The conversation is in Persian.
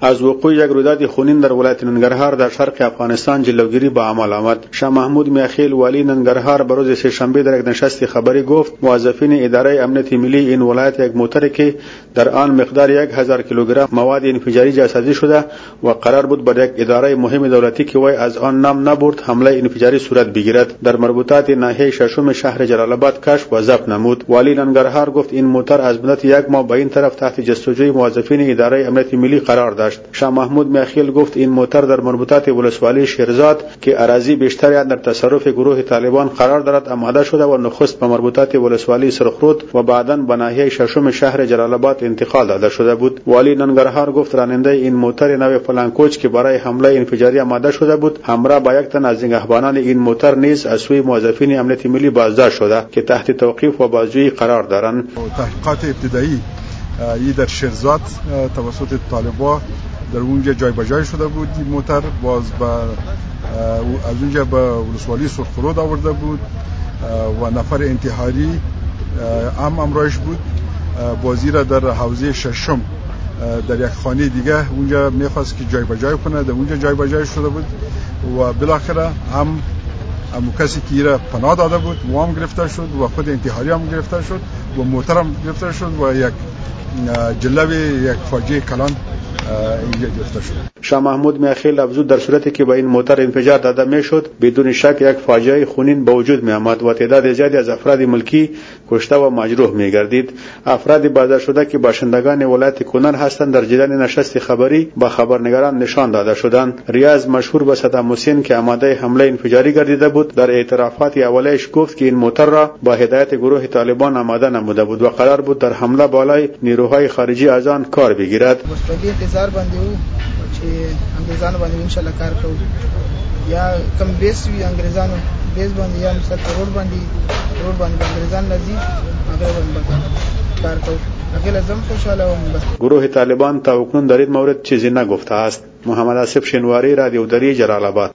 از وقوع یک رویداد خونین در ولایت ننگرهار در شرق افغانستان جلوگیری با عمل آمد. شاه محمود میاخیل والی ننگرهار به روز سه‌شنبه در یک نشست خبری گفت موظفین اداره امنیت ملی این ولایت یک موتر که در آن مقدار 1000 کیلوگرم مواد انفجاری جاسازی شده و قرار بود بر یک اداره مهم دولتی که وی از آن نام نبرد حمله انفجاری صورت بگیرد در مربوطات ناحیه ششم شهر جلال آباد کشف و ضبط نمود. والی ننگرهار گفت این موتر از مدت یک ماه به این طرف تحت جستجوی موظفین اداره امنیت ملی قرار داشت. شاه محمود میاخیل گفت این موتر در مربوطات ولسوالی شیرزاد که اراضی بیشتری در تصرف گروه طالبان قرار دارد آماده شده و نخست به مربوطات ولسوالی سرخرود و بعداً به ناحیه ششم شهر جلال آباد انتقال داده شده بود. والی ننگرهار گفت راننده این موتر نو فلانکوچ که برای حمله انفجاری آماده شده بود همراه با یک تن از نگهبانان این موتر نیز از سوی موظفین امنیت ملی بازداشت شده که تحت توقیف و بازجویی قرار دارند. تحقیقات ابتدایی در شیرزاد توسط طالبان در اونجا جای به جای شده بود. این موتر باز از اونجا به ولسوالی سرخرود آورده بود و نفر انتحاری امرایش بود. بازی را در حوزه ششم در یک خانه دیگه اونجا میخواست که جای به جای کنه، در اونجا جای به جای شده بود و بالاخره هم کسی که را پناه داده بود و هم گرفتار شد و خود انتحاری هم گرفتار شد و موتر هم گرفتار شد و یک جلوه یک فاجعه کلان اینجا گرفته شد. شاه محمود میاخیل افزود در صورتی که به این موتر انفجار داده میشد بدون شک یک فاجعه خونین به وجود می آمد و تعداد زیادی از افراد ملکی کشته و مجروح می گردید. افراد بازداشت شده که باشندگان ولایت کنر هستند در جریان نشست خبری با خبرنگاران نشان داده شدند. ریاض مشهور به صدام حسین که آماده حمله انفجاری گردیده بود در اعترافات اولیش گفت که این موتر را با هدایت گروه طالبان آماده نموده بود و قرار بود در حمله بالای نیروهای خارجی از آن کار بگیرد. انتظار باندې وو چې انګریزانو باندې ان شاء الله کار کوو یا کم بیس وی انګریزانو بیس باندې یا مثلا روډ باندې انګریزان لذي هغه باندې کار کوو. هغه لازم خوشاله وم. گروه طالبان تا اکنون در این مورد چیزی نگفته است. محمد آصف شنواری رادیو دری جلال آباد.